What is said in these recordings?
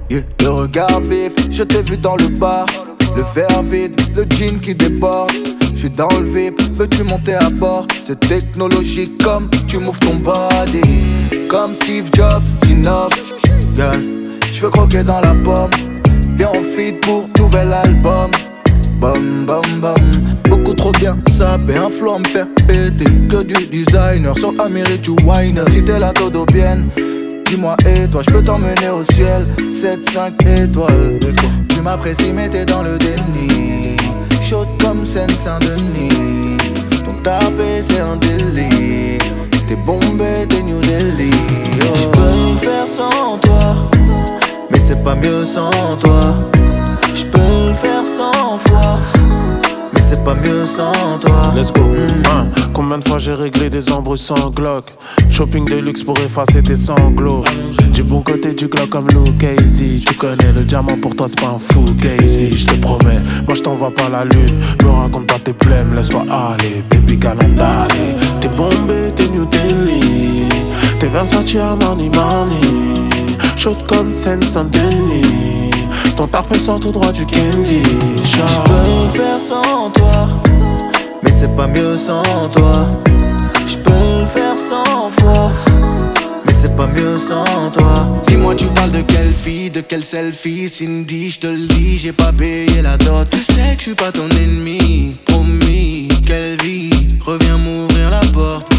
Yeah. Le regard vif, je t'ai vu dans le bar. Le verre vide, le jean qui déborde. J'suis dans le VIP, veux-tu monter à bord? C'est technologique comme tu moves ton body. Comme Steve Jobs, j'innove. Yeah. J'veux croquer dans la pomme. Viens on feed pour nouvel album. Bum bum bum. Beaucoup trop bien sapé, un flow à me faire péter. Que du designer, sur Amiri tu whiner. Si t'es la todo bien, dis-moi et toi, j'peux t'emmener au ciel. 7-5 étoiles. Tu m'apprécies mais t'es dans le déni. Chaude comme Seine-Saint-Denis. Ton tapé c'est un délit. T'es bombé, t'es New Delhi. Oh. J'peux le faire sans toi, mais c'est pas mieux sans toi. J'peux le faire 100 fois, mais c'est pas mieux sans toi. Let's go. Combien de fois j'ai réglé des embrouilles sans Glock? Shopping de luxe pour effacer tes sanglots. Du bon côté du Glock comme Luke Casey. Tu connais le diamant pour toi c'est pas un fou Casey. Je te promets, moi je t'envoie pas la lune. Me raconte pas tes blèmes, laisse-toi aller. Baby Canada, t'es bombé, t'es New Delhi. T'es Versace Armani Marni. Chaude comme Seine-Saint-Denis. Ton parfait sort tout droit du candy. J'peux le faire sans toi, mais c'est pas mieux sans toi. J'peux le faire 100 fois, mais c'est pas mieux sans toi. Dis-moi tu parles de quelle fille, de quel selfie. Cindy, j'te le dis, j'ai pas payé la dot. Tu sais que j'suis pas ton ennemi. Promis, quelle vie, reviens m'ouvrir la porte.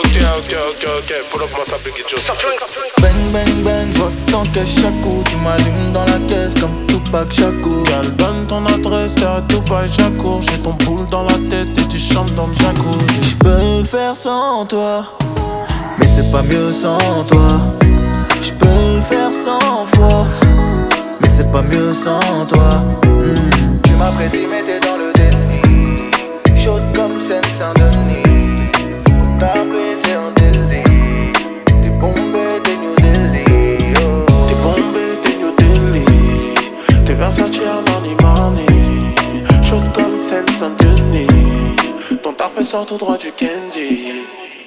Ok, pull up moi ça Biggie Joe. Bang bang bang, j'vois ton cash chaque coup. Tu m'allumes dans la caisse comme Tupac Shakur. Gal, donne ton adresse, t'es à Dubaï, Shakur. J'ai ton boule dans la tête et tu chantes dans le jacuzzi. J'peux le faire sans toi, mais c'est pas mieux sans toi. J'peux le faire 100 fois, mais c'est pas mieux sans toi. Tu m'apprécies mais t'es dans le déni. Chaude comme Seine-Saint-Denis. T'as c'est un délit. T'es bombé, t'es New Delhi. Oh. T'es bombé, t'es New Delhi. T'es Versace Armani Marni. Chaude comme Seine-Saint-Denis. Ton parfait sort tout droit du candy.